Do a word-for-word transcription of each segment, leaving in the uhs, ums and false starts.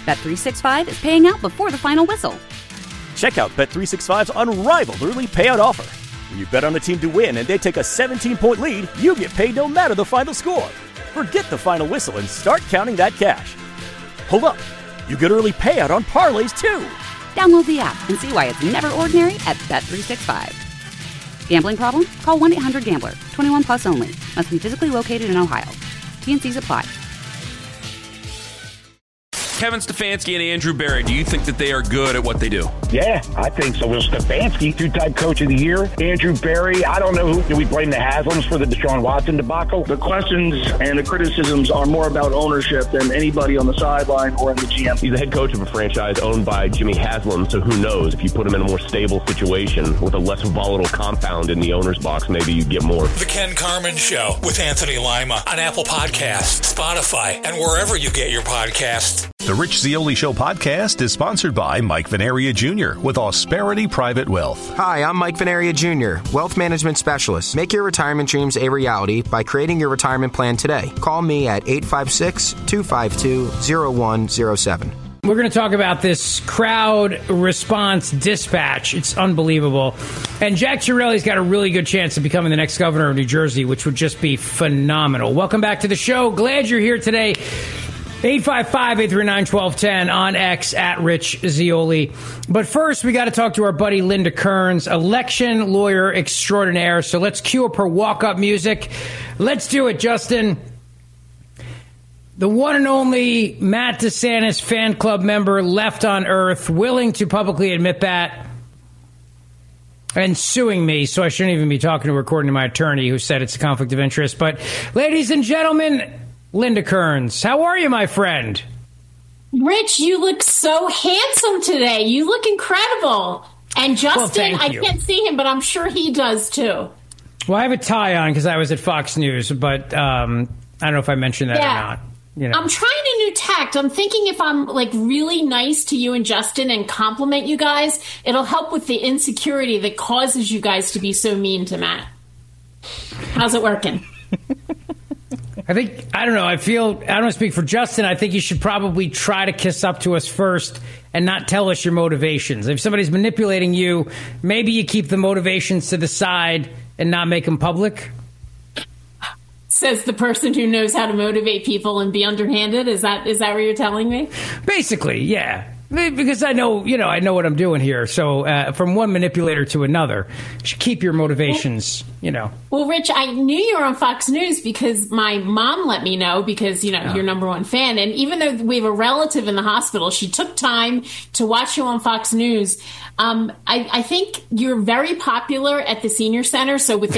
Bet three sixty-five is paying out before the final whistle. Check out Bet three sixty-five's unrivaled early payout offer. When you bet on a team to win and they take a seventeen-point lead, you get paid no matter the final score. Forget the final whistle and start counting that cash. Hold up. You get early payout on parlays, too. Download the app and see why it's never ordinary at Bet three sixty-five. Gambling problem? Call one eight hundred gambler. twenty-one plus only. Must be physically located in Ohio. T N Cs apply. Kevin Stefanski and Andrew Berry, do you think that they are good at what they do? Yeah, I think so. Well, Stefanski, two-time coach of the year. Andrew Berry, I don't know who. Do we blame the Haslams for the Deshaun Watson debacle? The questions and the criticisms are more about ownership than anybody on the sideline or in the G M. He's the head coach of a franchise owned by Jimmy Haslam, so who knows? If you put him in a more stable situation with a less volatile compound in the owner's box, maybe you get more. The Ken Carman Show with Anthony Lima on Apple Podcasts, Spotify, and wherever you get your podcasts. The Rich Zeoli Show podcast is sponsored by Mike Venaria Junior with Ausperity Private Wealth. Hi, I'm Mike Venaria Junior, Wealth Management Specialist. Make your retirement dreams a reality by creating your retirement plan today. Call me at eight five six, two five two, zero one zero seven. We're going to talk about this crowd response dispatch. It's unbelievable. And Jack Chiarelli's got a really good chance of becoming the next governor of New Jersey, which would just be phenomenal. Welcome back to the show. Glad you're here today. eight five five, eight three nine, one two one zero on X at Rich Zeoli. But first, we got to talk to our buddy Linda Kearns, election lawyer extraordinaire. So let's cue up her walk-up music. Let's do it, Justin. The one and only Matt DeSantis fan club member left on Earth, willing to publicly admit that and suing me, so I shouldn't even be talking to her according to my attorney who said it's a conflict of interest. But ladies and gentlemen, Linda Kearns, how are you, my friend? Rich, you look so handsome today. You look incredible. And Justin, well, I can't see him, but I'm sure he does too. Well, I have a tie on because I was at Fox News, but um, I don't know if I mentioned that yeah. or not. You know. I'm trying a new tact. I'm thinking if I'm like really nice to you and Justin and compliment you guys, it'll help with the insecurity that causes you guys to be so mean to Matt. How's it working? I think, I don't know, I feel, I don't want to speak for Justin. I think you should probably try to kiss up to us first and not tell us your motivations. If somebody's manipulating you, maybe you keep the motivations to the side and not make them public. Says the person who knows how to motivate people and be underhanded. Is that is that what you're telling me? Basically, yeah. Because I know, you know, I know what I'm doing here. So uh, from one manipulator to another, you should keep your motivations, you know. Well, Rich, I knew you were on Fox News because my mom let me know because, you know, oh. you're number one fan. And even though we have a relative in the hospital, she took time to watch you on Fox News. Um, I, I think you're very popular at the senior center. So with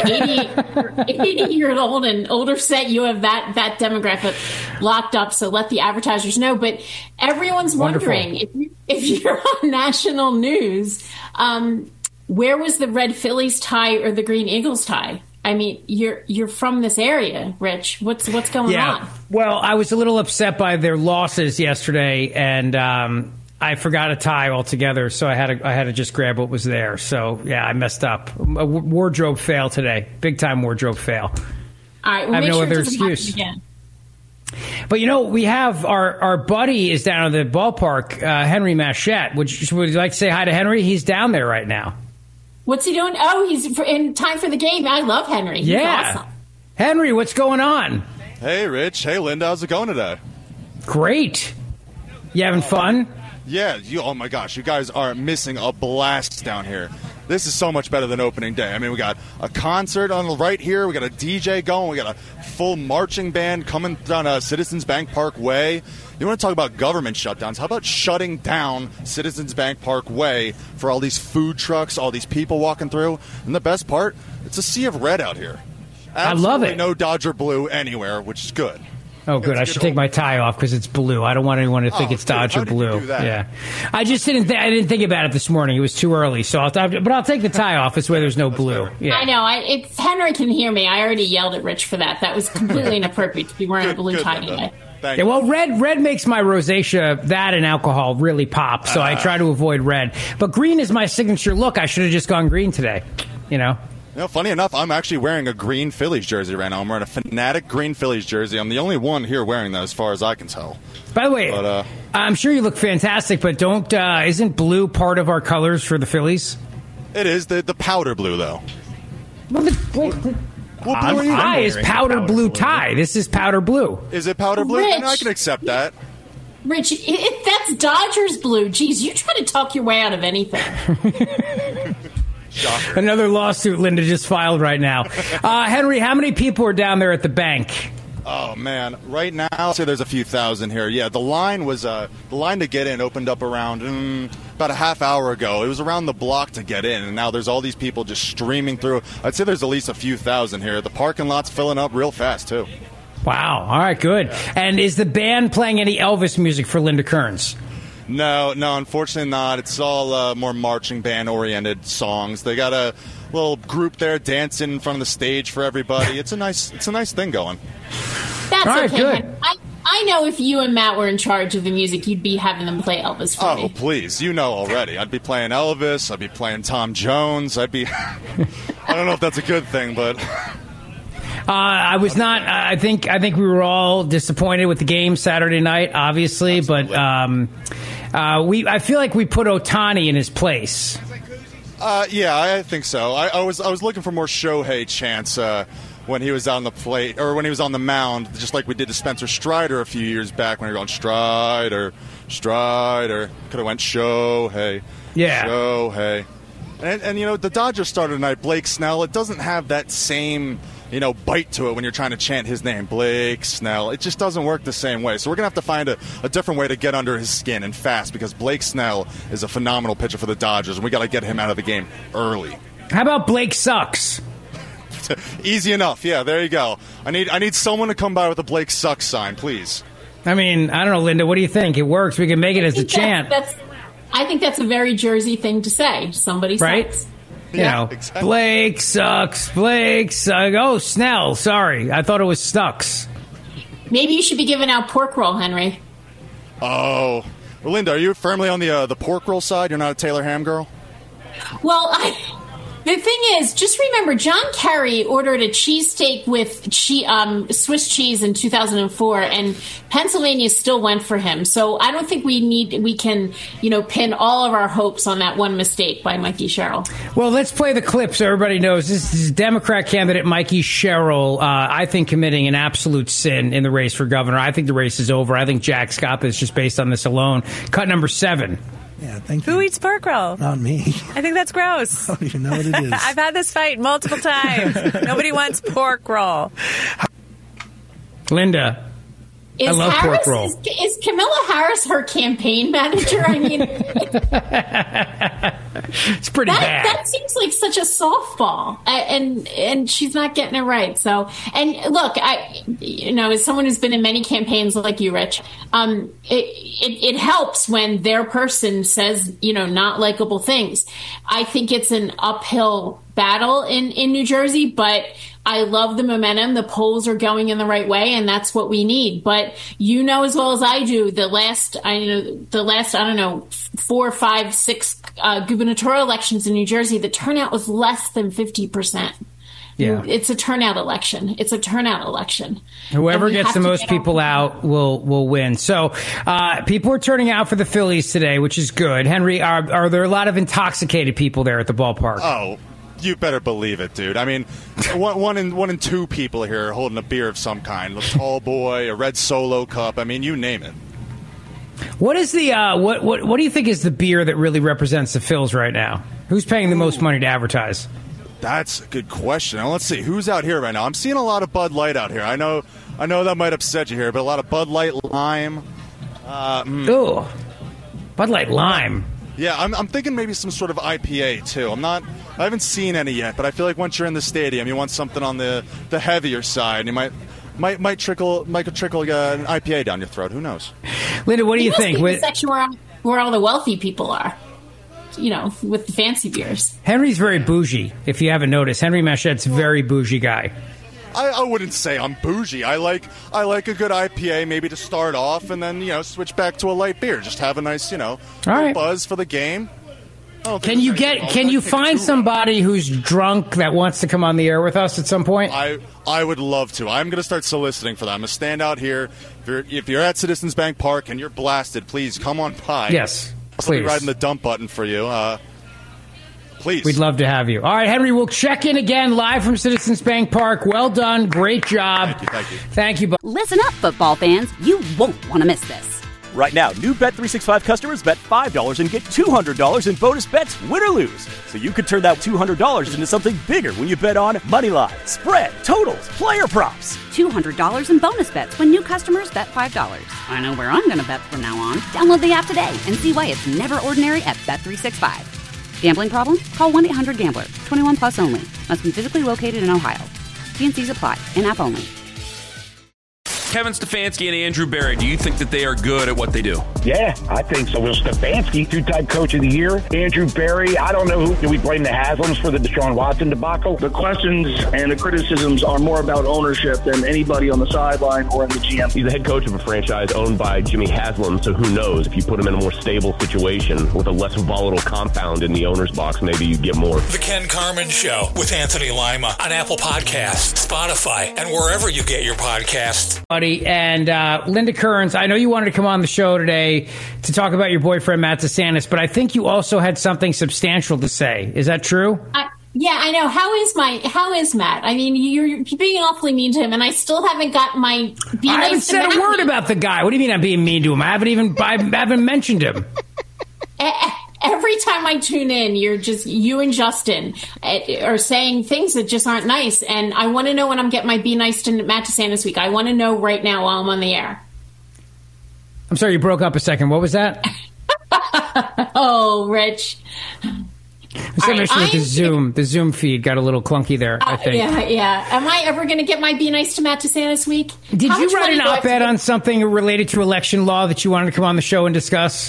the eighty-year-old and older set, you have that, that demographic locked up. So let the advertisers know. But everyone's Wonderful. wondering if you If you're on national news, um, where was the Red Phillies tie or the Green Eagles tie? I mean, you're you're from this area, Rich. What's what's going yeah. on? Well, I was a little upset by their losses yesterday, and um, I forgot a tie altogether, so I had to I had to just grab what was there. So yeah, I messed up. A wardrobe fail today, big time wardrobe fail. All right, well, I have make no sure other it doesn't excuse. happen again. But, you know, we have our, our buddy is down at the ballpark, uh, Henry Machette. Would you, would you like to say hi to Henry? He's down there right now. What's he doing? Oh, he's in time for the game. I love Henry. He's yeah. awesome. Henry, what's going on? Hey, Rich. Hey, Linda. How's it going today? Great. You having fun? Yeah. You. Oh, my gosh. You guys are missing a blast down here. This is so much better than opening day. I mean, we got a concert on the right here. We got a D J going. We got a full marching band coming down uh, Citizens Bank Park Way. You want to talk about government shutdowns? How about shutting down Citizens Bank Park Way for all these food trucks, all these people walking through? And the best part, it's a sea of red out here. Absolutely I love it. No Dodger blue anywhere, which is good. Oh, good. I should take my tie off because it's blue. I don't want anyone to think oh, it's dude, Dodger how did blue. You do that? Yeah, I just didn't. Th- I didn't think about it this morning. It was too early. So, I'll, but I'll take the tie off. This way, there's no blue. Yeah. I know. I, it's Henry can hear me. I already yelled at Rich for that. That was completely inappropriate to be wearing good, a blue good, tie Linda. today. Yeah, well, red red makes my rosacea, that and alcohol, really pop. So uh, I try to avoid red. But green is my signature look. I should have just gone green today. You know. You know, funny enough, I'm actually wearing a green Phillies jersey right now. I'm wearing a Fanatic green Phillies jersey. I'm the only one here wearing that, as far as I can tell. By the way, but, uh, I'm sure you look fantastic, but don't uh, isn't blue part of our colors for the Phillies? It is the the powder blue, though. Well, the, wait, the, what blue are you? Tie is powder, powder blue, blue tie. This is powder blue. Is it powder blue? Rich. No, I can accept that. Rich, it, it, that's Dodgers blue. Jeez, you try to talk your way out of anything. Shocker. Another lawsuit Linda just filed right now. Uh, Henry, how many people are down there at the bank? Oh man, right now, I'll say there's a few thousand here. Yeah, the line was uh, the line to get in opened up around mm, about a half hour ago. It was around the block to get in, and now there's all these people just streaming through. I'd say there's at least a few thousand here. The parking lot's filling up real fast too. Wow. All right, good. Yeah. And is the band playing any Elvis music for Linda Kearns? No, no, unfortunately not. It's all uh, more marching band-oriented songs. They got a little group there dancing in front of the stage for everybody. It's a nice, it's a nice thing going. That's all right, okay. Good. I, I know if you and Matt were in charge of the music, you'd be having them play Elvis for oh, me. Oh, please. You know already. I'd be playing Elvis. I'd be playing Tom Jones. I'd be... I don't know if that's a good thing, but... Uh, I was not. I think. I think we were all disappointed with the game Saturday night, obviously. Absolutely. But um, uh, we. I feel like we put Ohtani in his place. Uh, yeah, I think so. I, I was. I was looking for more Shohei chance uh, when he was on the plate, or when he was on the mound, just like we did to Spencer Strider a few years back when we were going Strider, Strider. Could have went Shohei. Yeah. Shohei. And, and you know, the Dodgers started tonight. Blake Snell. It doesn't have that same, you know, bite to it when you're trying to chant his name, Blake Snell. It just doesn't work the same way. So we're going to have to find a, a different way to get under his skin and fast, because Blake Snell is a phenomenal pitcher for the Dodgers, and we got to get him out of the game early. How about Blake Sucks? Easy enough. Yeah, there you go. I need I need someone to come by with a Blake Sucks sign, please. I mean, I don't know, Linda. What do you think? It works. We can make it as a that's, chant. That's, I think that's a very Jersey thing to say. Somebody right? sucks. You yeah, know, exactly. Blake sucks. Blake sucks. Oh, Snell. Sorry. I thought it was Stucks. Maybe you should be giving out pork roll, Henry. Oh. Well, Linda, are you firmly on the uh, the pork roll side? You're not a Taylor ham girl? Well, I... The thing is, just remember, John Kerry ordered a cheesesteak with che- um, Swiss cheese in two thousand four, and Pennsylvania still went for him. So I don't think we need we can, you know, pin all of our hopes on that one mistake by Mikey Sherrill. Well, let's play the clip so everybody knows. This is Democrat candidate Mikey Sherrill, uh, I think, committing an absolute sin in the race for governor. I think the race is over. I think Jack Scott is just based on this alone. Cut number seven. Yeah, thank you. Who eats pork roll? Not me. I think that's gross. I don't even know what it is. I've had this fight multiple times. Nobody wants pork roll. Linda, is I love Harris, pork roll. Is, is Camilla Harris her campaign manager? I mean, it's pretty that, bad. That seems like such a softball, and and she's not getting it right. So, and look, I, you know, as someone who's been in many campaigns like you, Rich, um, it, it it helps when their person says, you know, not likable things. I think it's an uphill battle in in New Jersey, but I love the momentum. The polls are going in the right way, and that's what we need. But you know as well as I do, the last I know the last I don't know four, five, six uh, gubernatorial elections in New Jersey, the turnout was less than fifty percent. Yeah, it's a turnout election. It's a turnout election. Whoever gets the most people out will will win. So uh, people are turning out for the Phillies today, which is good. Henry, are are there a lot of intoxicated people there at the ballpark? Oh. You better believe it, dude. I mean, one, one in one in two people here are holding a beer of some kind. A tall boy, a red Solo cup. I mean, you name it. What is the uh, what what what do you think is the beer that really represents the Phils right now? Who's paying the most money to advertise? That's a good question. Now, let's see who's out here right now. I'm seeing a lot of Bud Light out here. I know, I know that might upset you here, but a lot of Bud Light Lime. Uh, mm. Ooh, Bud Light Lime. Yeah, I'm, I'm thinking maybe some sort of I P A too. I'm not. I haven't seen any yet, but I feel like once you're in the stadium, you want something on the, the heavier side. And you might might might trickle might trickle uh, an I P A down your throat. Who knows? Linda, what do you, you think? The section where, where all the wealthy people are, you know, with the fancy beers. Henry's very bougie. If you haven't noticed, Henry Machette's a very bougie guy. I, I wouldn't say I'm bougie. I like I like a good I P A maybe to start off, and then you know switch back to a light beer. Just have a nice you know right. buzz for the game. Can you get? Can you find somebody who's drunk that wants to come on the air with us at some point? I I would love to. I'm going to start soliciting for that. I'm going to stand out here. If you're, if you're at Citizens Bank Park and you're blasted, please come on by. Yes, I'll be please. riding the dump button for you. Uh, please. We'd love to have you. All right, Henry, we'll check in again live from Citizens Bank Park. Well done. Great job. Thank you. Thank you. Thank you. Listen up, football fans. You won't want to miss this. Right now, new Bet three sixty-five customers bet five dollars and get two hundred dollars in bonus bets, win or lose. So you could turn that two hundred dollars into something bigger when you bet on money line, spread, totals, player props. two hundred dollars in bonus bets when new customers bet five dollars. I know where I'm going to bet from now on. Download the app today and see why it's never ordinary at Bet three sixty-five. Gambling problem? Call one eight hundred gambler. twenty-one plus only. Must be physically located in Ohio. T and C's apply. In-app only. Kevin Stefanski and Andrew Berry, do you think that they are good at what they do? Yeah, I think so. Will Stefanski, two-time coach of the year. Andrew Berry, I don't know who. Do we blame the Haslams for the Deshaun Watson debacle? The questions and the criticisms are more about ownership than anybody on the sideline or in the G M. He's the head coach of a franchise owned by Jimmy Haslam, so who knows? If you put him in a more stable situation with a less volatile compound in the owner's box, maybe you get more. The Ken Carman Show with Anthony Lima on Apple Podcasts, Spotify, and wherever you get your podcasts. And uh, Linda Kearns, I know you wanted to come on the show today to talk about your boyfriend, Matt DeSantis, but I think you also had something substantial to say. Is that true? I, yeah, I know. How is my? How is Matt? I mean, you're, you're being awfully mean to him, and I still haven't got my. Be I nice haven't to said Matt. a word about the guy. What do you mean I'm being mean to him? I haven't even I haven't mentioned him. Every time I tune in, you're just, you and Justin are saying things that just aren't nice. And I want to know when I'm getting my Be Nice to Matt DeSantis week. I want to know right now while I'm on the air. I'm sorry, you broke up a second. What was that? Oh, Rich. Some issue with the Zoom. The Zoom feed got a little clunky there, I think. Uh, yeah, yeah. Am I ever going to get my Be Nice to Matt DeSantis week? Did How you much write money an do I have to op-ed get- on something related to election law that you wanted to come on the show and discuss?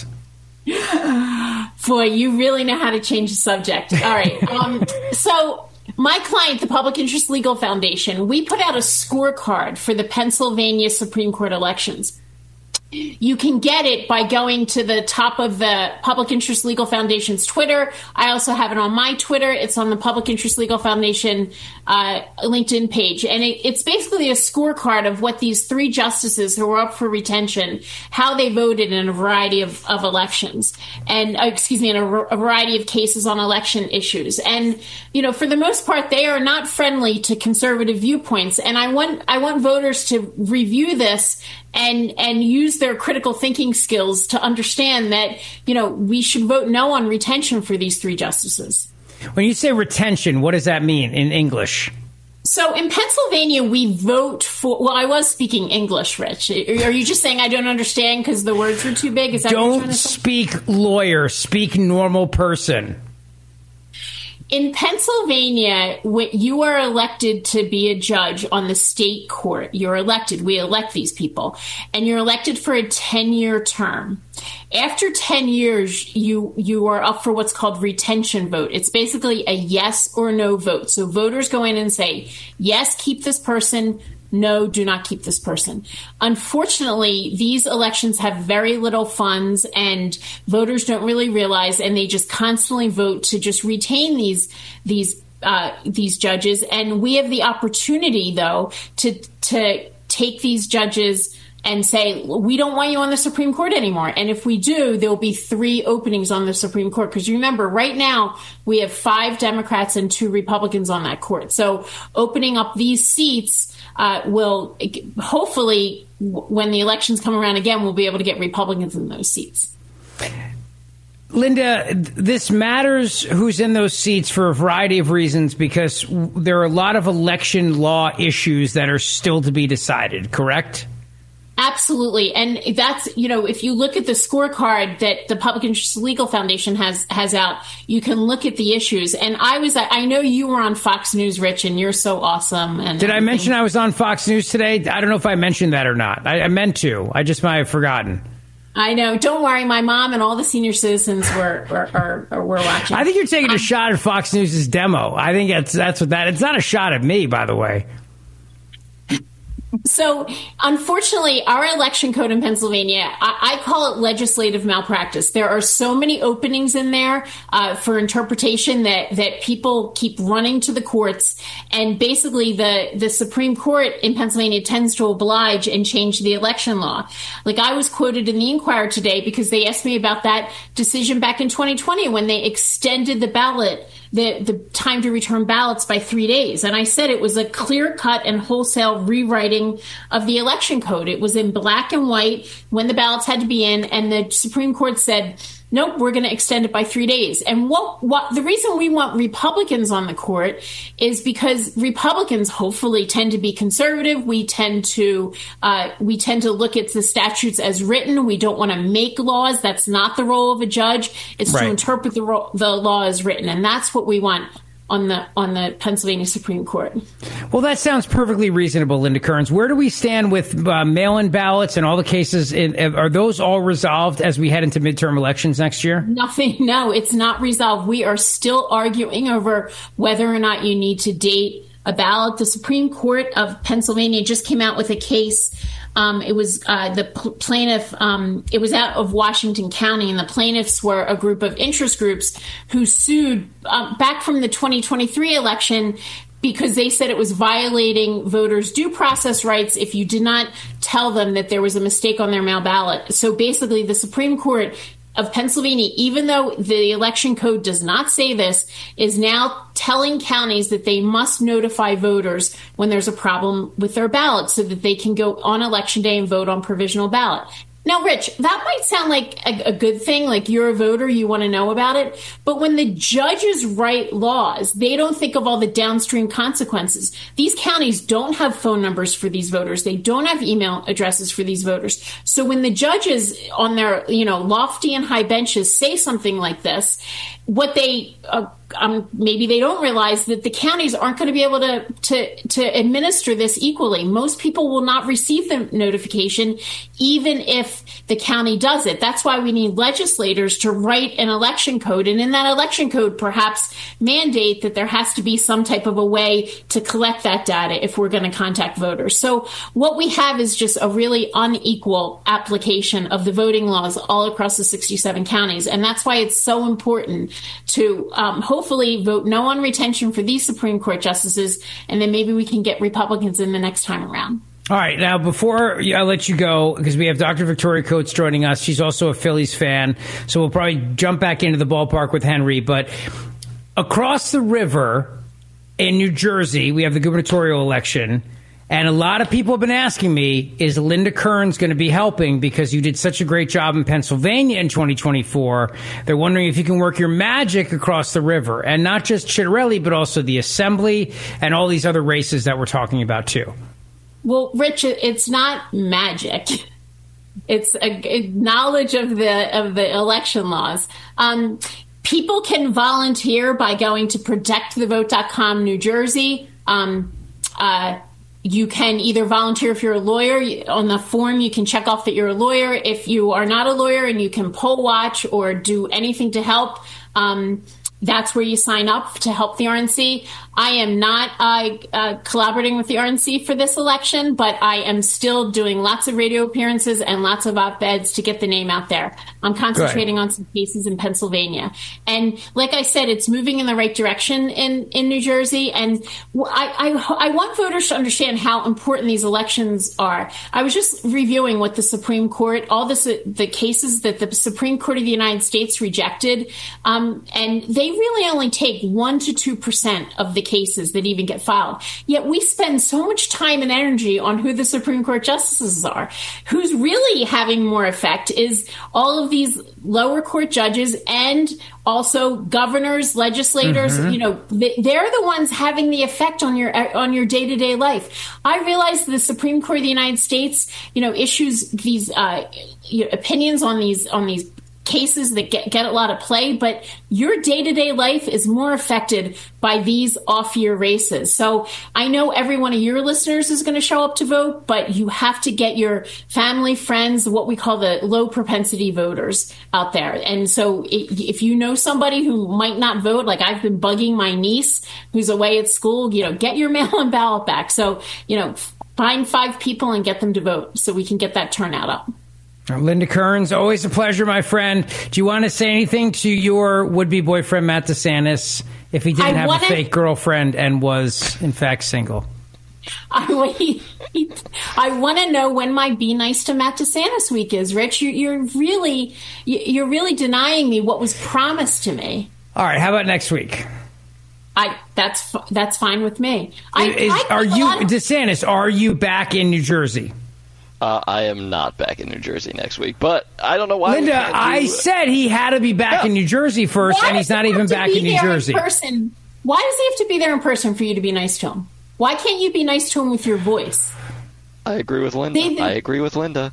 Boy, you really know how to change the subject. All right. Um, so my client, the Public Interest Legal Foundation, we put out a scorecard for the Pennsylvania Supreme Court elections. You can get it by going to the top of the Public Interest Legal Foundation's Twitter. I also have it on my Twitter. It's on the Public Interest Legal Foundation uh, LinkedIn page. And it, it's basically a scorecard of what these three justices who were up for retention, how they voted in a variety of, of elections and, uh, excuse me, in a, a variety of cases on election issues. And, you know, for the most part, they are not friendly to conservative viewpoints. And I want, I want voters to review this and and use their critical thinking skills to understand that, you know, we should vote no on retention for these three justices. When you say retention, what does that mean in English? So in Pennsylvania, we vote for, well, I was speaking English, Rich. Are you just saying I don't understand because the words were too big? Is that what you're Don't trying to say? speak lawyer, speak normal person. In Pennsylvania, when you are elected to be a judge on the state court. You're elected. We elect these people. And you're elected for a ten-year term. After ten years, you you are up for what's called retention vote. It's basically a yes or no vote. So voters go in and say, yes, keep this person. No, do not keep this person. Unfortunately, these elections have very little funds and voters don't really realize, and they just constantly vote to just retain these these uh, these judges. And we have the opportunity, though, to to take these judges and say, we don't want you on the Supreme Court anymore. And if we do, there will be three openings on the Supreme Court. Because remember, right now, we have five Democrats and two Republicans on that court. So opening up these seats uh, will hopefully, when the elections come around again, we'll be able to get Republicans in those seats. Linda, this matters who's in those seats for a variety of reasons, because there are a lot of election law issues that are still to be decided, correct? Absolutely. And that's, you know, if you look at the scorecard that the Public Interest Legal Foundation has has out, you can look at the issues. And I was, I know you were on Fox News, Rich, and you're so awesome. And Did I everything. mention I was on Fox News today? I don't know if I mentioned that or not. I, I meant to. I just might have forgotten. I know. Don't worry. My mom and all the senior citizens were were, are, are, were watching. I think you're taking a shot at Fox News' demo. I think that's, that's what that, it's not a shot at me, by the way. So, unfortunately, our election code in Pennsylvania, I, I call it legislative malpractice. There are so many openings in there uh, for interpretation that, that people keep running to the courts. And basically, the, the Supreme Court in Pennsylvania tends to oblige and change the election law. Like I was quoted in the Inquirer today because they asked me about that decision back in twenty twenty when they extended the ballot, the, the time to return ballots by three days. And I said it was a clear cut and wholesale rewriting of the election code. It was in black and white when the ballots had to be in, and the Supreme Court said, nope, we're going to extend it by three days. And what, what the reason we want Republicans on the court is because Republicans hopefully tend to be conservative. We tend to uh, we tend to look at the statutes as written. We don't want to make laws. That's not the role of a judge. It's right. to interpret the, ro- the law as written, and that's what we want on the on the Pennsylvania Supreme Court. Well, that sounds perfectly reasonable, Linda Kearns. Where do we stand with uh, mail-in ballots and all the cases? In, are those all resolved as we head into midterm elections next year? Nothing. No, it's not resolved. We are still arguing over whether or not you need to date a ballot. The Supreme Court of Pennsylvania just came out with a case. Um, it was uh, the pl- plaintiff, um, it was out of Washington County, and the plaintiffs were a group of interest groups who sued uh, back from the twenty twenty-three election because they said it was violating voters' due process rights if you did not tell them that there was a mistake on their mail ballot. So basically, the Supreme Court of Pennsylvania, even though the election code does not say this, is now telling counties that they must notify voters when there's a problem with their ballot so that they can go on election day and vote on provisional ballot. Now, Rich, that might sound like a, a good thing, like you're a voter, you want to know about it. But when the judges write laws, they don't think of all the downstream consequences. These counties don't have phone numbers for these voters. They don't have email addresses for these voters. So when the judges on their, you know, lofty and high benches say something like this, what they uh, um, maybe they don't realize that the counties aren't going to be able to, to to administer this equally. Most people will not receive the notification, even if the county does it. That's why we need legislators to write an election code, and in that election code, perhaps mandate that there has to be some type of a way to collect that data if we're going to contact voters. So what we have is just a really unequal application of the voting laws all across the sixty-seven counties, and that's why it's so important to um, hopefully vote no on retention for these Supreme Court justices, and then maybe we can get Republicans in the next time around. All right. Now, before I let you go, because we have Doctor Victoria Coates joining us, she's also a Phillies fan, so we'll probably jump back into the ballpark with Henry. But across the river in New Jersey, we have the gubernatorial election. And a lot of people have been asking me, is Linda Kearns going to be helping because you did such a great job in Pennsylvania in twenty twenty-four? They're wondering if you can work your magic across the river, and not just Chitterelli, but also the Assembly and all these other races that we're talking about, too. Well, Rich, it's not magic. It's a, a knowledge of the of the election laws. Um, people can volunteer by going to protect the vote dot com New Jersey. Um, uh, You can either volunteer if you're a lawyer. On the form, you can check off that you're a lawyer. If you are not a lawyer and you can poll watch or do anything to help, um, that's where you sign up to help the R N C. I am not uh, uh, collaborating with the R N C for this election, but I am still doing lots of radio appearances and lots of op-eds to get the name out there. I'm concentrating on some cases in Pennsylvania. And like I said, it's moving in the right direction in, in New Jersey. And I, I, I want voters to understand how important these elections are. I was just reviewing what the Supreme Court, all this, the cases that the Supreme Court of the United States rejected, um, and they really only take one to two percent of the cases that even get filed. Yet we spend so much time and energy on who the Supreme Court justices are. Who's really having more effect is all of these lower court judges and also governors, legislators. Mm-hmm. You know, they're the ones having the effect on your on your day-to-day life. I realize the Supreme Court of the United States, you know, issues these uh, opinions on these on these cases that get, get a lot of play, but your day-to-day life is more affected by these off-year races. So I know every one of your listeners is going to show up to vote, but you have to get your family, friends, what we call the low propensity voters out there. And so if you know somebody who might not vote, like I've been bugging my niece who's away at school, you know, get your mail-in ballot back. So, you know, find five people and get them to vote so we can get that turnout up. Linda Kearns, always a pleasure, my friend. Do you want to say anything to your would-be boyfriend, Matt DeSantis, if he didn't I have wanna, a fake girlfriend and was, in fact, single? I, he, he, I want to know when my Be Nice to Matt DeSantis week is, Rich. You, you're really, you're really denying me what was promised to me. All right, how about next week? I that's that's fine with me. I, is, I are you, of- DeSantis, are you back in New Jersey? Uh, I am not back in New Jersey next week, but I don't know why. Linda, do... I said he had to be back yeah. in New Jersey first, why and he's not even back in New Jersey. In person? Why does he have to be there in person for you to be nice to him? Why can't you be nice to him with your voice? I agree with Linda. They, I agree with Linda.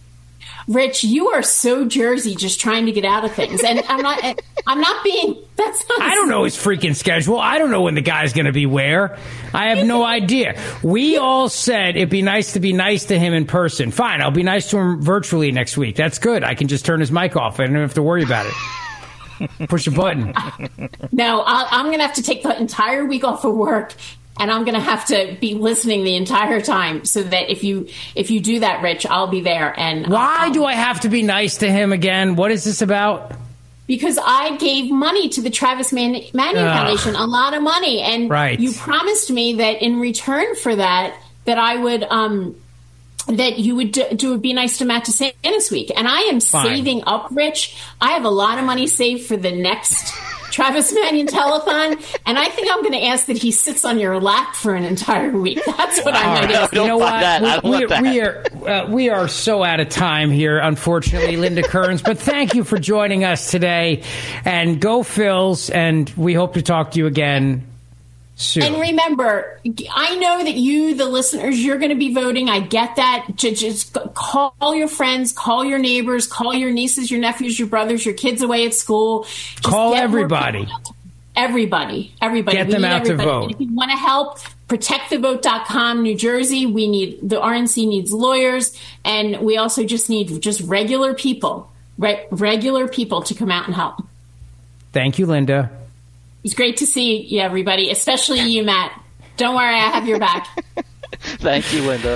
Rich, you are so Jersey, just trying to get out of things, and I'm not. I'm not being. That's not. I don't know his freaking schedule. I don't know when the guy's going to be where. I have no idea. We all said it'd be nice to be nice to him in person. Fine, I'll be nice to him virtually next week. That's good. I can just turn his mic off. I don't have to worry about it. Push a button. No, I'll, I'm going to have to take the entire week off of work. And I'm going to have to be listening the entire time so that if you if you do that, Rich, I'll be there. And why I'll, do I have to be nice to him again? What is this about? Because I gave money to the Travis Man- Manion uh, Foundation, a lot of money. And right. you promised me that in return for that, that I would um, that you would do, do Be Nice to Matt DeSantis week. And I am Fine. saving up, Rich. I have a lot of money saved for the next Travis Manion telethon, and I think I'm going to ask that he sits on your lap for an entire week. That's what I'm going to ask. You know what? We, we, we are uh, we are so out of time here, unfortunately, Linda Kearns. But thank you for joining us today, and go Phils, and we hope to talk to you again soon. And remember, I know that you, the listeners, you're going to be voting. I get that. Just call your friends, call your neighbors, call your nieces, your nephews, your brothers, your kids away at school. Just call everybody. Everybody. Everybody. Get we them need out everybody. to vote. And if you want to help, protect the vote dot com, New Jersey. We need, the R N C needs lawyers, and we also just need just regular people, re- regular people to come out and help. Thank you, Linda. It's great to see you, everybody, especially you, Matt. Don't worry, I have your back. Thank you, Linda.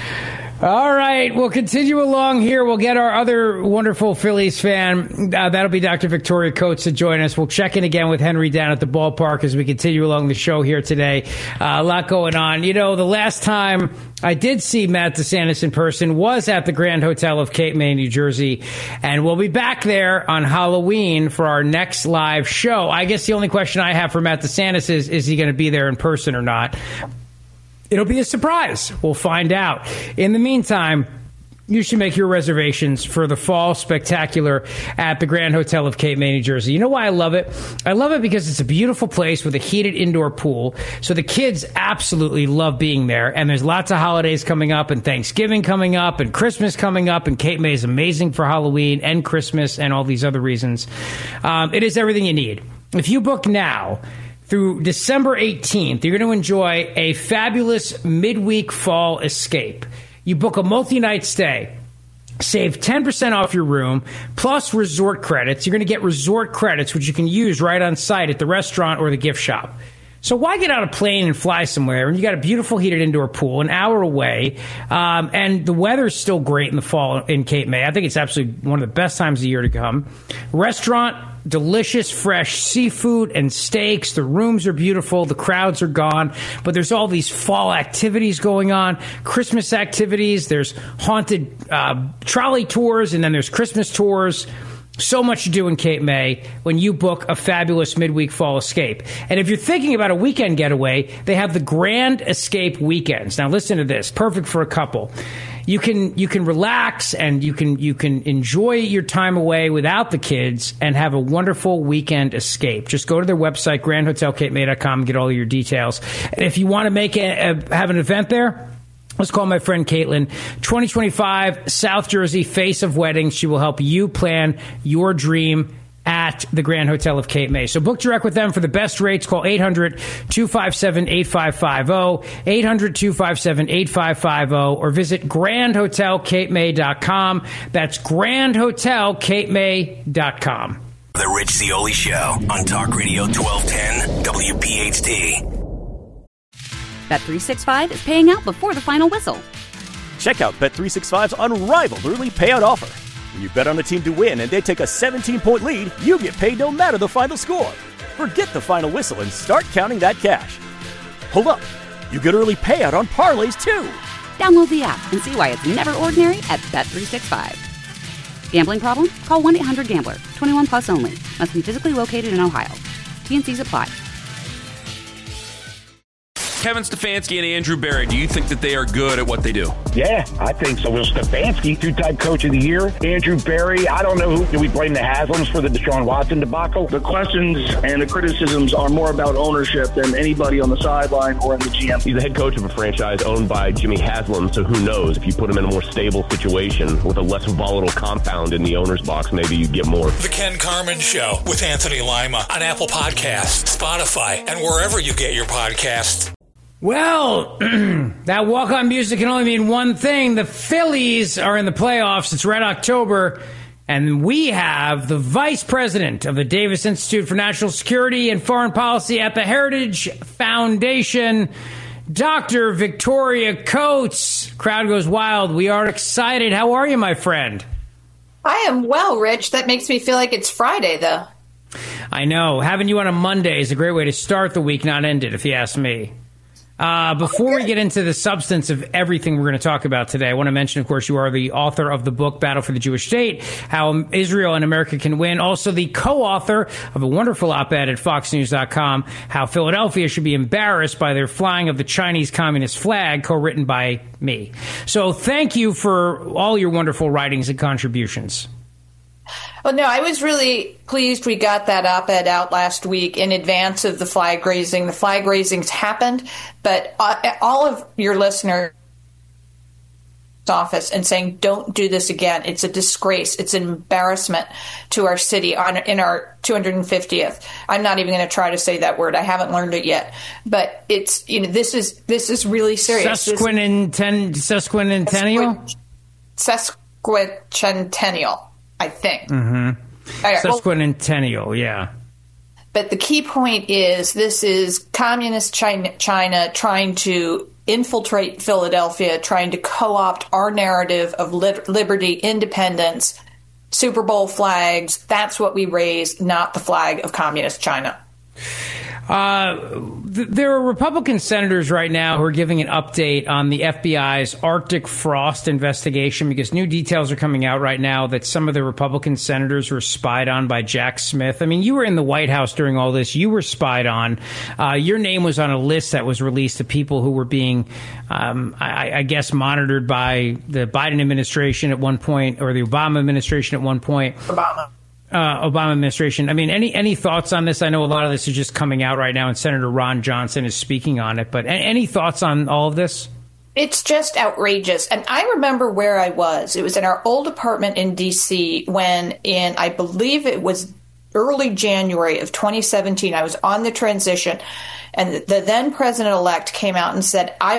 All right, we'll continue along here. We'll get our other wonderful Phillies fan. Uh, that'll be Doctor Victoria Coates to join us. We'll check in again with Henry down at the ballpark as we continue along the show here today. Uh, a lot going on. You know, the last time I did see Matt DeSantis in person was at the Grand Hotel of Cape May, New Jersey. And we'll be back there on Halloween for our next live show. I guess the only question I have for Matt DeSantis is, is he going to be there in person or not? It'll be a surprise. We'll find out. In the meantime, you should make your reservations for the Fall Spectacular at the Grand Hotel of Cape May, New Jersey. You know why I love it? I love it because it's a beautiful place with a heated indoor pool. So the kids absolutely love being there. And there's lots of holidays coming up, and Thanksgiving coming up, and Christmas coming up. And Cape May is amazing for Halloween and Christmas and all these other reasons. Um, it is everything you need. If you book now, through December eighteenth, you're going to enjoy a fabulous midweek fall escape. You book a multi-night stay, save ten percent off your room, plus resort credits. You're going to get resort credits, which you can use right on site at the restaurant or the gift shop. So why get on a plane and fly somewhere? And you got a beautiful heated indoor pool an hour away, um, and the weather's still great in the fall in Cape May. I think it's absolutely one of the best times of year to come. Restaurant, delicious fresh seafood and steaks. The rooms are beautiful. The crowds are gone. But there's all these fall activities going on, Christmas activities. There's haunted uh, trolley tours, and then there's Christmas tours. So much to do in Cape May when you book a fabulous midweek fall escape. And if you're thinking about a weekend getaway, they have the Grand Escape Weekends. Now listen to this. Perfect for a couple. You can you can relax and you can you can enjoy your time away without the kids and have a wonderful weekend escape. Just go to their website, grand hotel cape may dot com, and get all your details. And if you want to make a, a, have an event there, let's call my friend Caitlin. twenty twenty-five South Jersey Face of Weddings. She will help you plan your dream at the Grand Hotel of Cape May. So book direct with them for the best rates. Call eight hundred, two five seven, eight five five zero, eight hundred, two five seven, eight five five zero, or visit grand hotel cape may dot com. That's grand hotel cape may dot com. The Rich Zeoli Show on Talk Radio twelve ten W P H T. Bet three sixty-five is paying out before the final whistle. Check out Bet three sixty-five's unrivaled early payout offer. When you bet on a team to win and they take a seventeen-point lead, you get paid no matter the final score. Forget the final whistle and start counting that cash. Hold up. You get early payout on parlays, too. Download the app and see why it's never ordinary at Bet three sixty-five. Gambling problem? Call one eight hundred gambler. twenty-one plus only. Must be physically located in Ohio. T N Cs apply. Kevin Stefanski and Andrew Berry, do you think that they are good at what they do? Yeah, I think so. Will Stefanski, two-time coach of the year. Andrew Berry, I don't know who. Do we blame the Haslams for the Deshaun Watson debacle? The questions and the criticisms are more about ownership than anybody on the sideline or in the G M. He's the head coach of a franchise owned by Jimmy Haslam, so who knows? If you put him in a more stable situation with a less volatile compound in the owner's box, maybe you get more. The Ken Carman Show with Anthony Lima on Apple Podcasts, Spotify, and wherever you get your podcasts. Well, that walk-on music can only mean one thing. The Phillies are in the playoffs. It's Red October. And we have the vice president of the Davis Institute for National Security and Foreign Policy at the Heritage Foundation, Doctor Victoria Coates. Crowd goes wild. We are excited. How are you, my friend? I am well, Rich. That makes me feel like it's Friday, though. I know. Having you on a Monday is a great way to start the week, not end it, if you ask me. Uh, before we get into the substance of everything we're going to talk about today, I want to mention, of course, you are the author of the book Battle for the Jewish State, How Israel and America Can Win. Also the co-author of a wonderful op-ed at fox news dot com, How Philadelphia Should Be Embarrassed by Their Flying of the Chinese Communist Flag, co-written by me. So thank you for all your wonderful writings and contributions. Well, no, I was really pleased we got that op-ed out last week in advance of the flag raising. The flag raisings happened, but all of your listeners office and saying, don't do this again. It's a disgrace. It's an embarrassment to our city on in our two hundred fiftieth. I'm not even going to try to say that word. I haven't learned it yet. But it's, you know, this is this is really serious. Sesquininten- sesquicentennial? Sesquicentennial. I think. Mm-hmm. Right, Sesquicentennial, well, yeah. But the key point is this is communist China, China trying to infiltrate Philadelphia, trying to co-opt our narrative of li- liberty, independence, Super Bowl flags. That's what we raise, not the flag of communist China. Uh, th- there are Republican senators right now who are giving an update on the F B I's Arctic frost investigation because new details are coming out right now that some of the Republican senators were spied on by Jack Smith. I mean, you were in the White House during all this. You were spied on. Uh, your name was on a list that was released of people who were being, um, I, I guess, monitored by the Biden administration at one point or the Obama administration at one point. Obama. Uh, Obama administration. I mean, any any thoughts on this? I know a lot of this is just coming out right now, and Senator Ron Johnson is speaking on it. But any thoughts on all of this? It's just outrageous. And I remember where I was. It was in our old apartment in D C when in, I believe it was early January of twenty seventeen, I was on the transition, and the then president-elect came out and said, I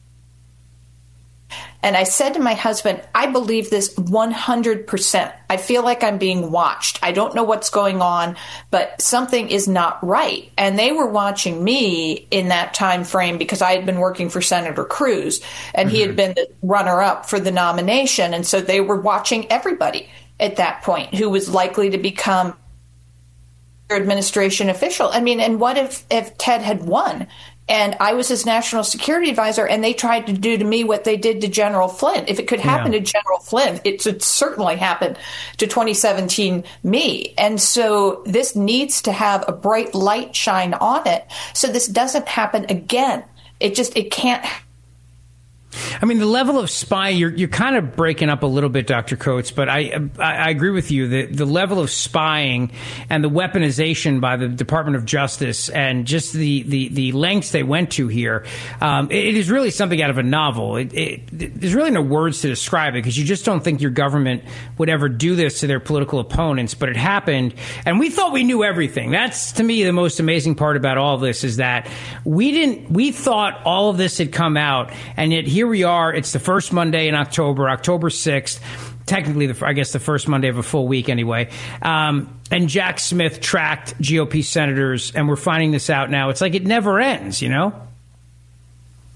And I said to my husband, I believe this one hundred percent. I feel like I'm being watched. I don't know what's going on, but something is not right. And they were watching me in that time frame because I had been working for Senator Cruz, and mm-hmm. he had been the runner-up for the nomination. And so they were watching everybody at that point who was likely to become administration official. I mean, and what if, if Ted had won? And I was his national security advisor, and they tried to do to me what they did to General Flynn. If it could happen yeah. to General Flynn, it should certainly happen to twenty seventeen me. And so this needs to have a bright light shine on it so this doesn't happen again. It just, it can't happen. I mean, the level of spy, you're you're kind of breaking up a little bit, Doctor Coates, but I, I I agree with you. The the level of spying and the weaponization by the Department of Justice and just the, the, the lengths they went to here, um, it, it is really something out of a novel. It, it, there's really no words to describe it because you just don't think your government would ever do this to their political opponents, but it happened. And we thought we knew everything. That's, to me, the most amazing part about all of this is that we didn't, we thought all of this had come out, and yet here we are. It's the first Monday in October, October sixth, technically, the, I guess the first Monday of a full week anyway. Um, and Jack Smith tracked G O P senators, and we're finding this out now. It's like it never ends, you know?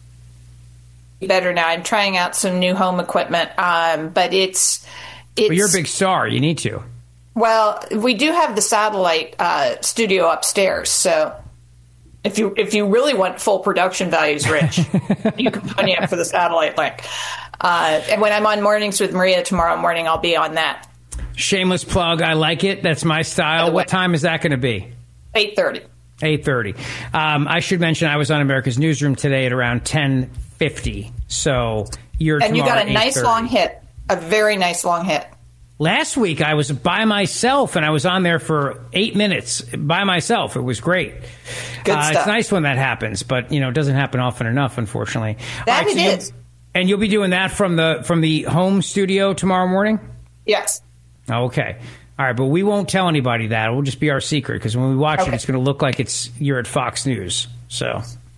better now. I'm trying out some new home equipment, um, but it's it's. But you're a big star. You need to. Well, we do have the satellite uh, studio upstairs, so if you if you really want full production values, Rich, you can pony up for the satellite link. Uh, and when I'm on Mornings with Maria tomorrow morning, I'll be on that. Shameless plug. I like it. That's my style. What time is that going to be? eight thirty. eight thirty. Um, I should mention I was on America's Newsroom today at around ten fifty. So you're and you got a nice long hit, a very nice long hit. Last week I was by myself and I was on there for eight minutes by myself. It was great. Good uh, stuff. It's nice when that happens, but you know it doesn't happen often enough, unfortunately. That right, it so is. And you'll be doing that from the from the home studio tomorrow morning? Yes. Okay. All right, but we won't tell anybody that. It will just be our secret because when we watch okay. it, it's going to look like it's you're at Fox News. So,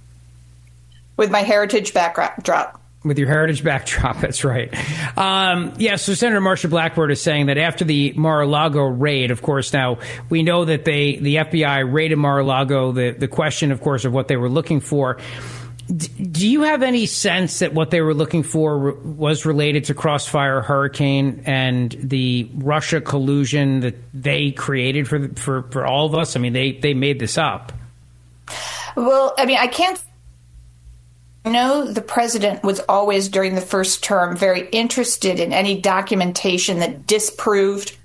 with my heritage backdrop. With your heritage backdrop, that's right. Um, yeah, so Senator Marsha Blackburn is saying that after the Mar-a-Lago raid, of course, now we know that they the F B I raided Mar-a-Lago. The the question, of course, of what they were looking for. Do you have any sense that what they were looking for was related to Crossfire Hurricane and the Russia collusion that they created for for, for all of us? I mean, they, they made this up. Well, I mean, I can't know the president was always, during the first term, very interested in any documentation that disproved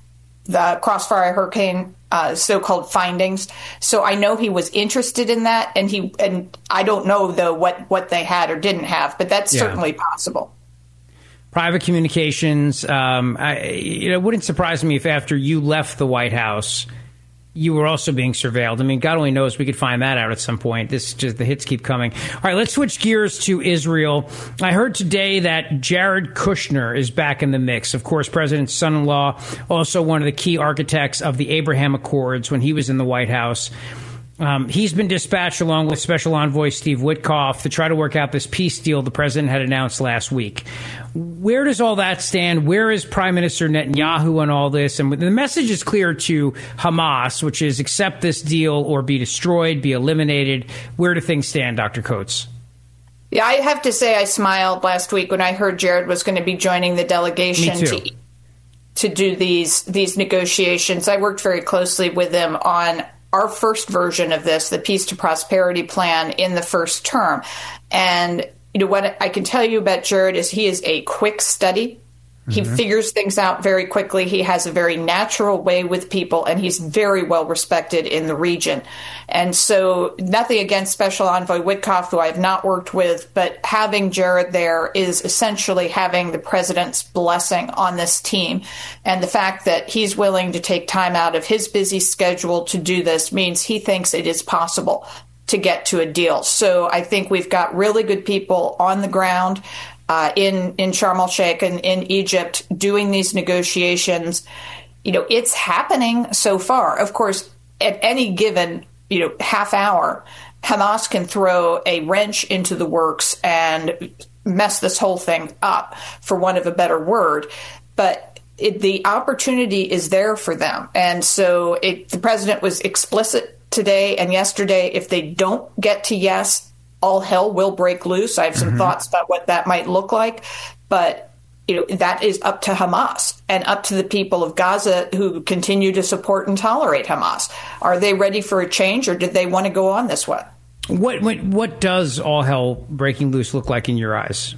the Crossfire Hurricane uh, so-called findings. So I know he was interested in that, and he and I don't know though what, what they had or didn't have, but that's yeah. certainly possible. Private communications. Um, I, it wouldn't surprise me if after you left the White House, you were also being surveilled. I mean, God only knows we could find that out at some point. This just the hits keep coming. All right, let's switch gears to Israel. I heard today that Jared Kushner is back in the mix. Of course, President's son-in-law, also one of the key architects of the Abraham Accords when he was in the White House. Um, he's been dispatched along with Special Envoy Steve Witkoff to try to work out this peace deal the president had announced last week. Where does all that stand? Where is Prime Minister Netanyahu on all this? And the message is clear to Hamas, which is accept this deal or be destroyed, be eliminated. Where do things stand, Doctor Coates? Yeah, I have to say I smiled last week when I heard Jared was going to be joining the delegation to, to do these these negotiations. I worked very closely with him on our first version of this, the Peace to Prosperity plan, in the first term. And you know what I can tell you about Jared is he is a quick study. He mm-hmm. figures things out very quickly. He has a very natural way with people, and he's very well respected in the region. And so nothing against Special Envoy Witkoff, who I have not worked with, but having Jared there is essentially having the president's blessing on this team. And the fact that he's willing to take time out of his busy schedule to do this means he thinks it is possible to get to a deal. So I think we've got really good people on the ground Uh, in, in Sharm el-Sheikh and in Egypt doing these negotiations. You know, it's happening so far. Of course, at any given, you know, half hour, Hamas can throw a wrench into the works and mess this whole thing up, for want of a better word. But it, the opportunity is there for them. And so it, the president was explicit today and yesterday. If they don't get to yes, all hell will break loose. I have some mm-hmm. thoughts about what that might look like, but you know that is up to Hamas and up to the people of Gaza who continue to support and tolerate Hamas. Are they ready for a change, or did they want to go on this way? What what, what does all hell breaking loose look like in your eyes?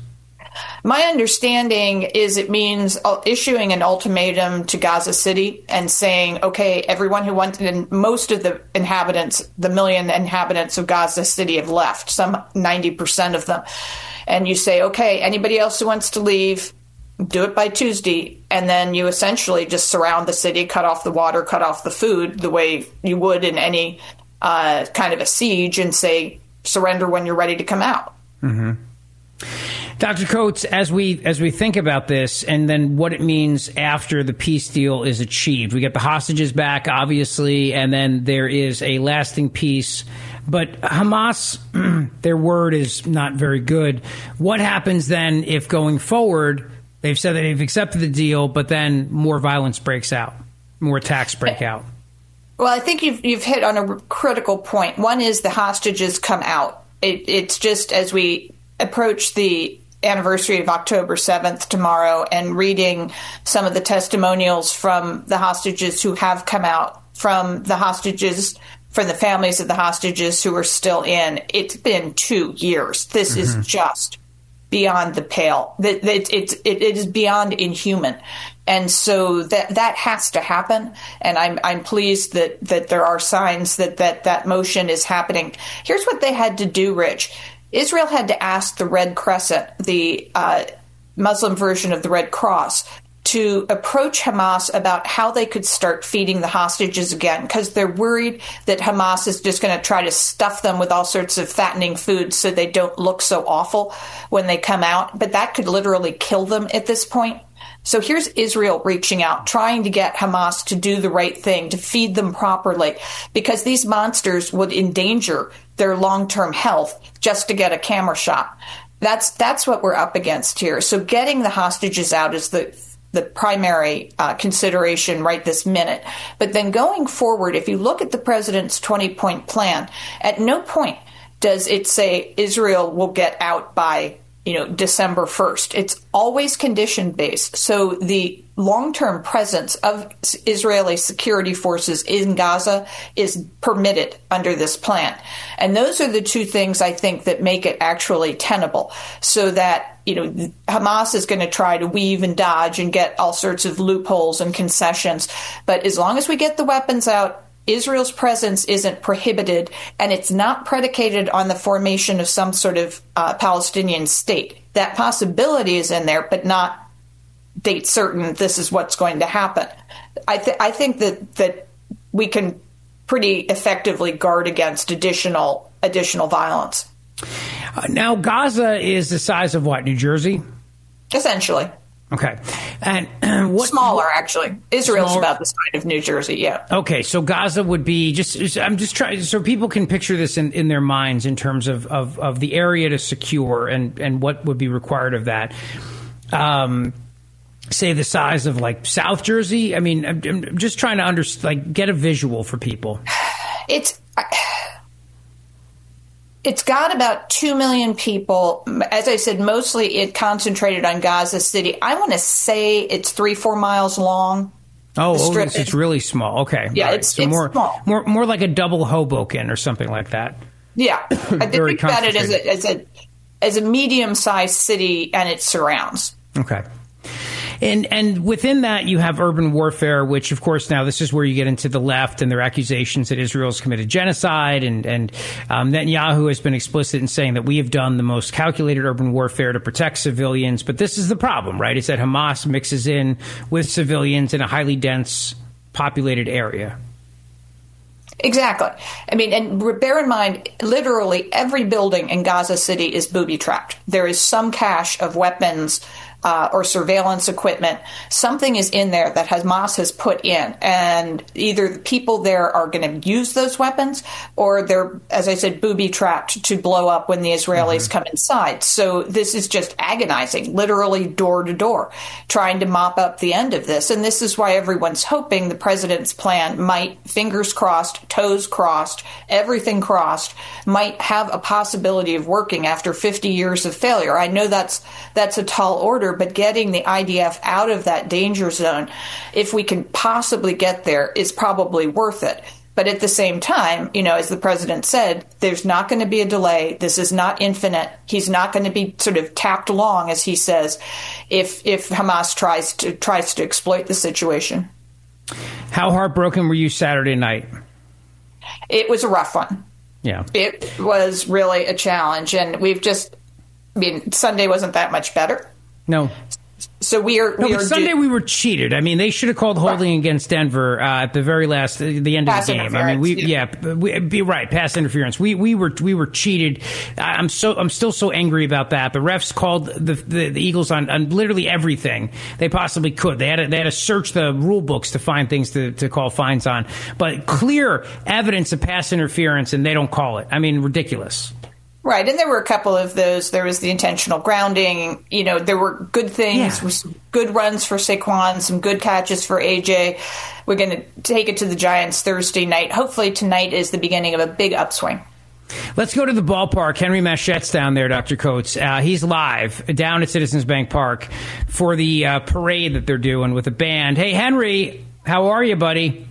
My understanding is it means issuing an ultimatum to Gaza City and saying, okay, everyone who wants, and most of the inhabitants, the million inhabitants of Gaza City have left, some ninety percent of them. And you say, okay, anybody else who wants to leave, do it by Tuesday. And then you essentially just surround the city, cut off the water, cut off the food, the way you would in any uh, kind of a siege, and say, surrender when you're ready to come out. Mm-hmm. Doctor Coates, as we as we think about this and then what it means after the peace deal is achieved, we get the hostages back, obviously, and then there is a lasting peace. But Hamas, their word is not very good. What happens then if going forward, they've said that they've accepted the deal, but then more violence breaks out, more attacks break out? Well, I think you've, you've hit on a critical point. One is the hostages come out. It, it's just as we approach the anniversary of October seventh tomorrow and reading some of the testimonials from the hostages who have come out, from the hostages, from the families of the hostages who are still in. It's been two years. This mm-hmm. is just beyond the pale. It, it, it, it is beyond inhuman. And so that that has to happen. And I'm I'm pleased that, that there are signs that, that that motion is happening. Here's what they had to do, Rich. Israel had to ask the Red Crescent, the uh, Muslim version of the Red Cross, to approach Hamas about how they could start feeding the hostages again, because they're worried that Hamas is just going to try to stuff them with all sorts of fattening foods so they don't look so awful when they come out. But that could literally kill them at this point. So here's Israel reaching out, trying to get Hamas to do the right thing, to feed them properly, because these monsters would endanger their long-term health just to get a camera shot. That's that's what we're up against here. So getting the hostages out is the the primary uh, consideration right this minute. But then going forward, if you look at the president's twenty-point plan, at no point does it say Israel will get out by, you know, December first. It's always condition-based. So the long-term presence of Israeli security forces in Gaza is permitted under this plan. And those are the two things I think that make it actually tenable, so that, you know, Hamas is going to try to weave and dodge and get all sorts of loopholes and concessions. But as long as we get the weapons out, Israel's presence isn't prohibited, and it's not predicated on the formation of some sort of uh, Palestinian state. That possibility is in there, but not date certain. This is what's going to happen. I, th- I think that that we can pretty effectively guard against additional additional violence. Uh, now, Gaza is the size of what, New Jersey? Essentially. Okay. And uh, what smaller, actually. Israel's smaller? about the size of New Jersey, yeah. Okay, so Gaza would be just, just I'm just trying so people can picture this in, in their minds in terms of, of, of the area to secure and, and what would be required of that. Um, say the size of like South Jersey. I mean, I'm, I'm just trying to under, like get a visual for people. It's It's got about two million people. As I said, mostly it concentrated on Gaza City. I want to say it's three, four miles long. Oh, oh it's, it's really small. Okay. Yeah, right. it's, so it's more, small. More, more like a double Hoboken or something like that. Yeah. I think about it as a, as a, as a medium-sized city and its surrounds. Okay. And and within that, you have urban warfare, which, of course, now this is where you get into the left and their accusations that Israel's committed genocide. And, and um, Netanyahu has been explicit in saying that we have done the most calculated urban warfare to protect civilians. But this is the problem, right? It's that Hamas mixes in with civilians in a highly dense, populated area. Exactly. I mean, and bear in mind, literally every building in Gaza City is booby-trapped. There is some cache of weapons Uh, or surveillance equipment. Something is in there that Hamas has put in, and either the people there are going to use those weapons, or they're, as I said, booby-trapped to blow up when the Israelis mm-hmm. come inside. So this is just agonizing, literally door to door, trying to mop up the end of this. And this is why everyone's hoping the president's plan might, fingers crossed, toes crossed, everything crossed, might have a possibility of working after fifty years of failure. I know that's that's a tall order, but getting the I D F out of that danger zone, if we can possibly get there, is probably worth it. But at the same time, you know, as the president said, there's not going to be a delay. This is not infinite. He's not going to be sort of tapped along, as he says, if if Hamas tries to tries to exploit the situation. How heartbroken were you Saturday night? It was a rough one. Yeah. It was really a challenge. And we've just, I mean, Sunday wasn't that much better. No. So we are. No, we but are Sunday do- we were cheated. I mean, they should have called holding right. against Denver uh, at the very last, uh, the end pass of the game. I mean, we yeah, yeah, we, be right, pass interference. We we were we were cheated. I'm so I'm still so angry about that. The refs called the the, the Eagles on, on literally everything they possibly could. They had to, they had to search the rule books to find things to, to call fines on. But clear evidence of pass interference, and they don't call it. I mean, ridiculous. Right, and there were a couple of those. There was the intentional grounding. You know, there were good things, yeah. good runs for Saquon, some good catches for A J. We're going to take it to the Giants Thursday night. Hopefully tonight is the beginning of a big upswing. Let's go to the ballpark. Henry Machette's down there, Doctor Coates. Uh, he's live down at Citizens Bank Park for the uh, parade that they're doing with the band. Hey, Henry, how are you, buddy?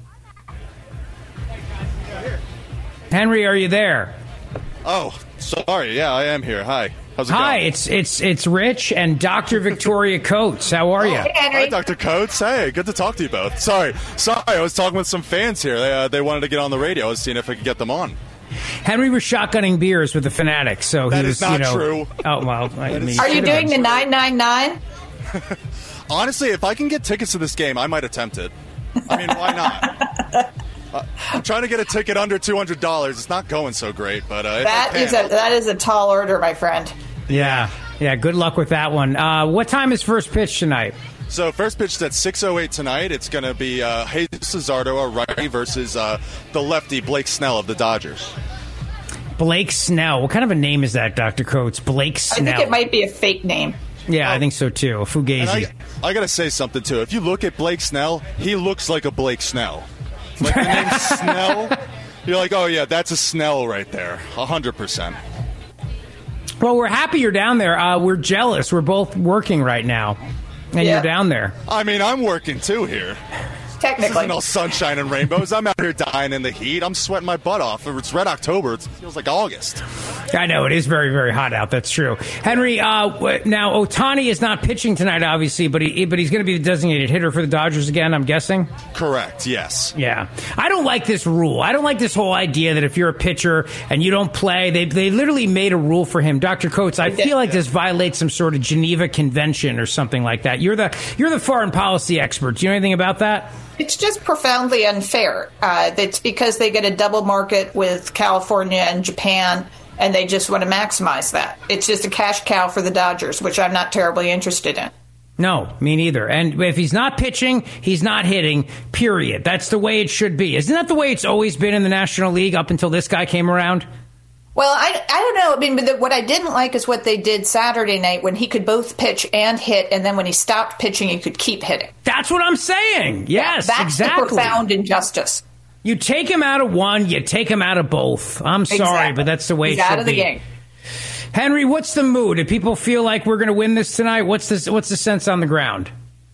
Henry, are you there? Oh, sorry. Yeah, I am here. Hi. How's it Hi, going? it's it's it's Rich and Doctor Victoria Coates. How are you? Oh, hi, Doctor Coates. Hey, good to talk to you both. Sorry, sorry. I was talking with some fans here. They uh, they wanted to get on the radio. I was seeing if I could get them on. Henry was shotgunning beers with the Fanatic, so that he was. Is not you know, true. Oh well. I mean, Are you doing the nine nine nine? Honestly, if I can get tickets to this game, I might attempt it. I mean, why not? Uh, I'm trying to get a ticket under two hundred dollars. It's not going so great, but uh, that is a that is a tall order, my friend. Yeah, yeah. Good luck with that one. Uh, what time is first pitch tonight? So first pitch is at six oh eight tonight. It's going to be uh, Jesus Luzardo, a righty, versus uh, the lefty Blake Snell of the Dodgers. Blake Snell. What kind of a name is that, Doctor Coates? Blake Snell. I think it might be a fake name. Yeah, I think so too. A Fugazi. I, I got to say something too. If you look at Blake Snell, he looks like a Blake Snell. Like the name Snell, you're like, oh yeah, that's a Snell right there, a hundred percent. Well, we're happy you're down there. Uh, we're jealous. We're both working right now, and Yeah. you're down there. I mean, I'm working too here. Technically. This isn't all sunshine and rainbows. I'm out here dying in the heat. I'm sweating my butt off. It's red October. It feels like August. I know, it is very, very hot out. That's true. Henry, uh, w- now Ohtani is not pitching tonight, obviously, but he but he's going to be the designated hitter for the Dodgers again, I'm guessing? Correct, yes. Yeah. I don't like this rule. I don't like this whole idea that if you're a pitcher and you don't play, they they literally made a rule for him. Doctor Coates, I feel like this violates some sort of Geneva Convention or something like that. You're the you're the foreign policy expert. Do you know anything about that? It's just profoundly unfair. Uh, it's because they get a double market with California and Japan, and they just want to maximize that. It's just a cash cow for the Dodgers, which I'm not terribly interested in. No, me neither. And if he's not pitching, he's not hitting, period. That's the way it should be. Isn't that the way it's always been in the National League up until this guy came around? Well, I, I don't know. I mean, but the, what I didn't like is what they did Saturday night when he could both pitch and hit, and then when he stopped pitching, he could keep hitting. That's what I'm saying. Yes, yeah, that's exactly. the profound injustice. You take him out of one, you take him out of both. I'm sorry, Exactly. but that's the way He's it should out of the be. game. Henry, what's the mood? Do people feel like we're going to win this tonight? What's this? What's the sense on the ground?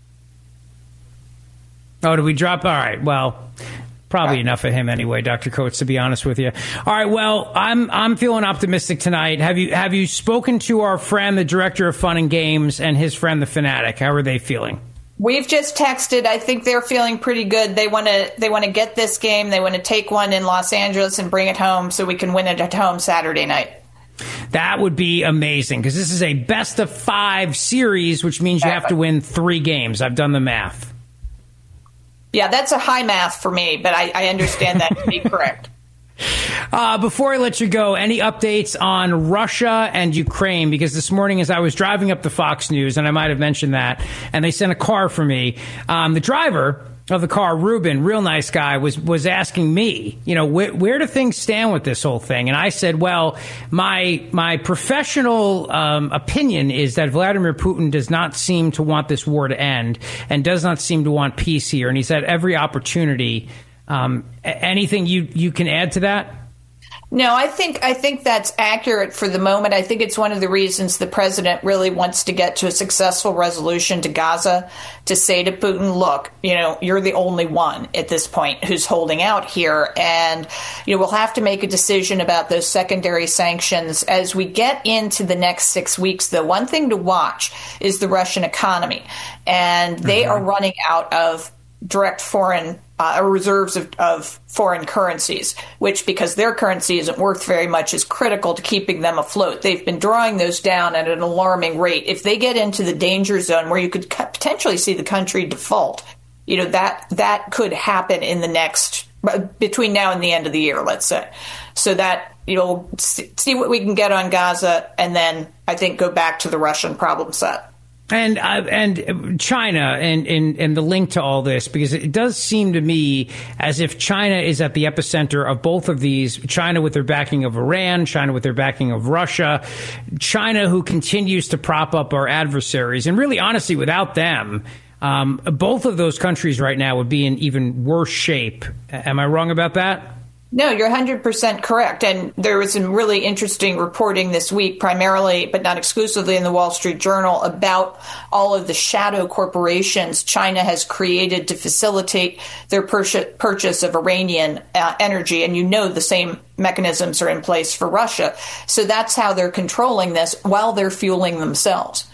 Oh, did we drop? All right. Well, probably enough of him anyway, Doctor Coates, to be honest with you. All right. Well, I'm I'm feeling optimistic tonight. Have you have you spoken to our friend, the director of Fun and Games, and his friend, the Fanatic? How are they feeling? We've just texted. I think they're feeling pretty good. They want to they want to get this game. They want to take one in Los Angeles and bring it home so we can win it at home Saturday night. That would be amazing because this is a best of five series, which means you have to win three games. I've done the math. Yeah, that's a high math for me, but I, I understand that to be correct. Uh, before I let you go, any updates on Russia and Ukraine? Because this morning as I was driving up to Fox News, and I might have mentioned that, and they sent a car for me, um, the driver of the car, Ruben, real nice guy, was was asking me, you know, wh- where do things stand with this whole thing? And I said, well, my my professional um, opinion is that Vladimir Putin does not seem to want this war to end and does not seem to want peace here. And he's had every opportunity. Um, anything you, you can add to that? No, I think I think that's accurate for the moment. I think it's one of the reasons the president really wants to get to a successful resolution to Gaza, to say to Putin, look, you know, you're the only one at this point who's holding out here. And, you know, we'll have to make a decision about those secondary sanctions as we get into the next six weeks. The one thing to watch is the Russian economy. And they mm-hmm. are running out of direct foreign Uh, reserves of, of foreign currencies, which, because their currency isn't worth very much, is critical to keeping them afloat. They've been drawing those down at an alarming rate. If they get into the danger zone where you could potentially see the country default, you know, that that could happen in the next, between now and the end of the year, let's say. So that, you know, see what we can get on Gaza, and then I think go back to the Russian problem set. And uh, and China and, and and the link to all this, because it does seem to me as if China is at the epicenter of both of these. China with their backing of Iran, China with their backing of Russia, China who continues to prop up our adversaries. And really, honestly, without them, um, both of those countries right now would be in even worse shape. Am I wrong about that? No, you're one hundred percent correct. And there was some really interesting reporting this week, primarily, but not exclusively, in the Wall Street Journal about all of the shadow corporations China has created to facilitate their purchase of Iranian uh, energy. And you know the same mechanisms are in place for Russia. So that's how they're controlling this while they're fueling themselves.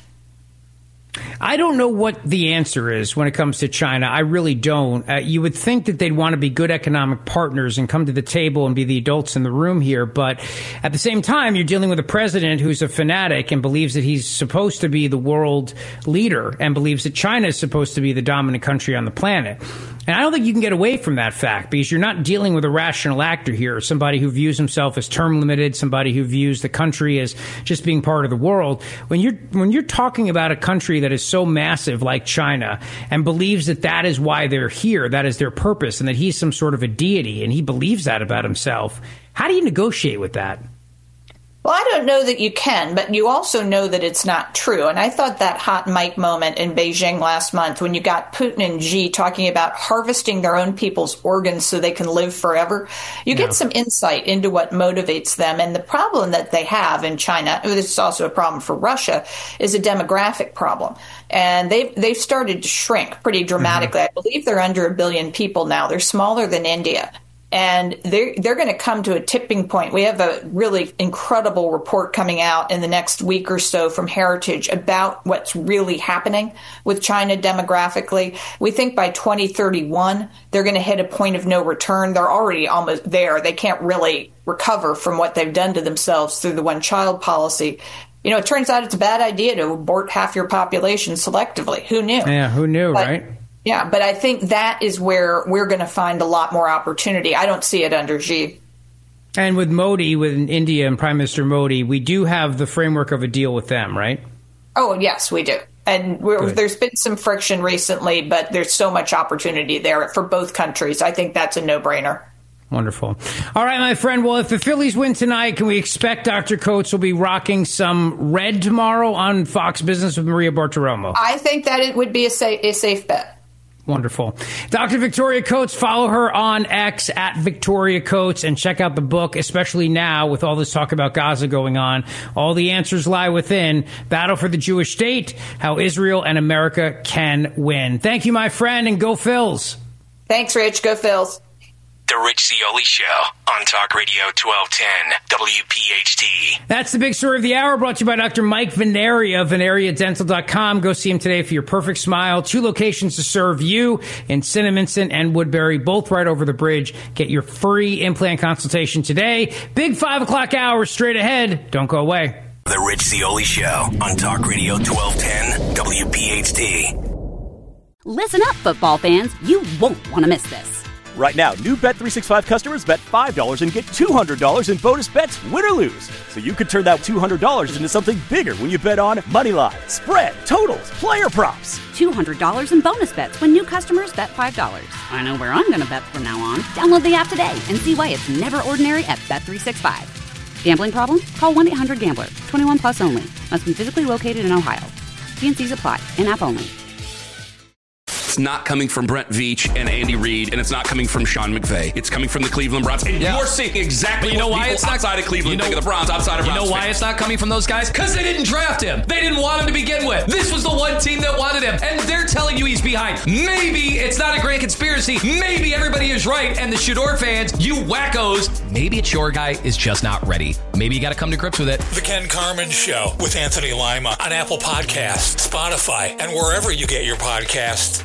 I don't know what the answer is when it comes to China. I really don't. Uh, you would think that they'd want to be good economic partners and come to the table and be the adults in the room here. But at the same time, you're dealing with a president who's a fanatic and believes that he's supposed to be the world leader and believes that China is supposed to be the dominant country on the planet. And I don't think you can get away from that fact, because you're not dealing with a rational actor here, somebody who views himself as term limited, somebody who views the country as just being part of the world. When you're when you're talking about a country that is so massive like China and believes that that is why they're here, that is their purpose, and that he's some sort of a deity, and he believes that about himself, how do you negotiate with that? Well, I don't know that you can, but you also know that it's not true. And I thought that hot mic moment in Beijing last month, when you got Putin and Xi talking about harvesting their own people's organs so they can live forever, you yeah. get some insight into what motivates them. And the problem that they have in China, this is also a problem for Russia, is a demographic problem. And they've, they've started to shrink pretty dramatically. Mm-hmm. I believe they're under a billion people now. They're smaller than India. And they're, they're going to come to a tipping point. We have a really incredible report coming out in the next week or so from Heritage about what's really happening with China demographically. We think by twenty thirty-one, they're going to hit a point of no return. They're already almost there. They can't really recover from what they've done to themselves through the one-child policy. You know, it turns out it's a bad idea to abort half your population selectively. Who knew? Yeah, who knew, but, right? Yeah, but I think that is where we're going to find a lot more opportunity. I don't see it under Xi. And with Modi, with India and Prime Minister Modi, we do have the framework of a deal with them, right? Oh, yes, we do. And we're, there's been some friction recently, but there's so much opportunity there for both countries. I think that's a no-brainer. Wonderful. All right, my friend. Well, if the Phillies win tonight, can we expect Doctor Coates will be rocking some red tomorrow on Fox Business with Maria Bartiromo? I think that it would be a, sa- a safe bet. Wonderful. Doctor Victoria Coates, follow her on X at Victoria Coates and check out the book, especially now with all this talk about Gaza going on. All the answers lie within. Battle for the Jewish State, how Israel and America can win. Thank you, my friend, and go Phils. Thanks, Rich. Go Phils. The Rich Zeoli Show on Talk Radio twelve ten W P H T. That's the big story of the hour, brought to you by Doctor Mike Veneria of Veneria Dental dot com. Go see him today for your perfect smile. Two locations to serve you in Cinnaminson and Woodbury, both right over the bridge. Get your free implant consultation today. Big five o'clock hour straight ahead. Don't go away. The Rich Zeoli Show on Talk Radio twelve ten W P H T. Listen up, football fans. You won't want to miss this. Right now, new Bet three sixty-five customers bet five dollars and get two hundred dollars in bonus bets, win or lose. So you could turn that two hundred dollars into something bigger when you bet on money line, spread, totals, player props. two hundred dollars in bonus bets when new customers bet five dollars. I know where I'm going to bet from now on. Download the app today and see why it's never ordinary at Bet three sixty-five. Gambling problem? Call one eight hundred gambler. twenty-one plus only. Must be physically located in Ohio. T and C's apply. In-app only. It's not coming from Brent Veach and Andy Reid, and it's not coming from Sean McVay. It's coming from the Cleveland Browns. And yeah. you're seeing exactly you know what why people it's not, outside of Cleveland you know, think of the Browns, outside of You Browns know why fans. it's not coming from those guys? Because they didn't draft him. They didn't want him to begin with. This was the one team that wanted him, and they're telling you he's behind. Maybe it's not a grand conspiracy. Maybe everybody is right, and the Shador fans, you wackos, maybe it's your guy is just not ready. Maybe you got to come to grips with it. The Ken Carman Show with Anthony Lima on Apple Podcasts, Spotify, and wherever you get your podcasts.